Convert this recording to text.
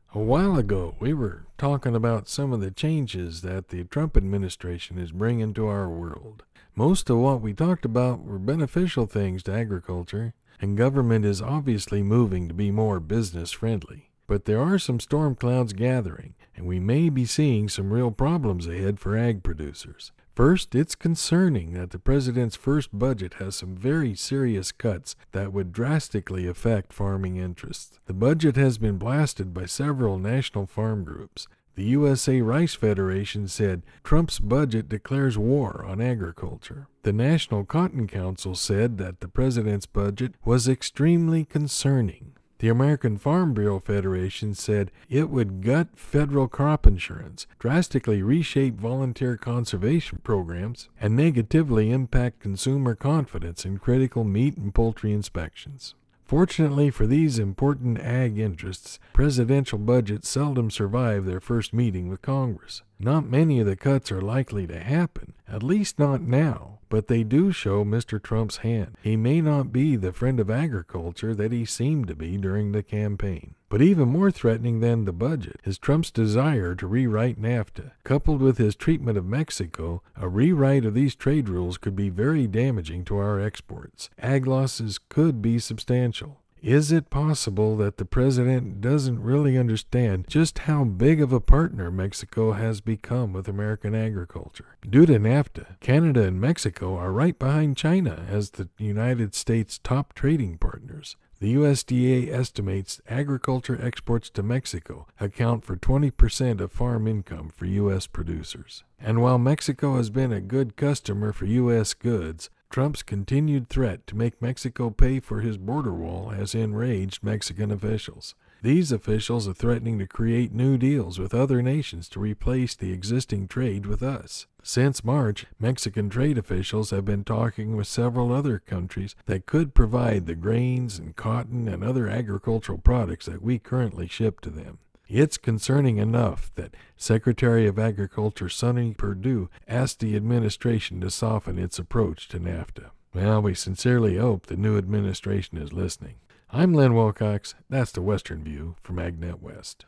A while ago, we were talking about some of the changes that the Trump administration is bringing to our world. Most of what we talked about were beneficial things to agriculture, and government is obviously moving to be more business friendly. But there are some storm clouds gathering, and we may be seeing some real problems ahead for ag producers. First, it's concerning that the president's first budget has some very serious cuts that would drastically affect farming interests. The budget has been blasted by several national farm groups. The USA Rice Federation said Trump's budget declares war on agriculture. The National Cotton Council said that the president's budget was extremely concerning. The American Farm Bureau Federation said it would gut federal crop insurance, drastically reshape volunteer conservation programs, and negatively impact consumer confidence in critical meat and poultry inspections. Fortunately for these important ag interests, presidential budgets seldom survive their first meeting with Congress. Not many of the cuts are likely to happen, at least not now, but they do show Mr. Trump's hand. He may not be the friend of agriculture that he seemed to be during the campaign. But even more threatening than the budget is Trump's desire to rewrite NAFTA. Coupled with his treatment of Mexico, a rewrite of these trade rules could be very damaging to our exports. Ag losses could be substantial. Is it possible that the president doesn't really understand just how big of a partner Mexico has become with American agriculture? Due to NAFTA, Canada and Mexico are right behind China as the United States' top trading partners. The USDA estimates agriculture exports to Mexico account for 20% of farm income for U.S. producers. And while Mexico has been a good customer for U.S. goods, Trump's continued threat to make Mexico pay for his border wall has enraged Mexican officials. These officials are threatening to create new deals with other nations to replace the existing trade with us. Since March, Mexican trade officials have been talking with several other countries that could provide the grains and cotton and other agricultural products that we currently ship to them. It's concerning enough that Secretary of Agriculture Sonny Perdue asked the administration to soften its approach to NAFTA. Well, we sincerely hope the new administration is listening. I'm Len Wilcox. That's the Western View from AgNet West.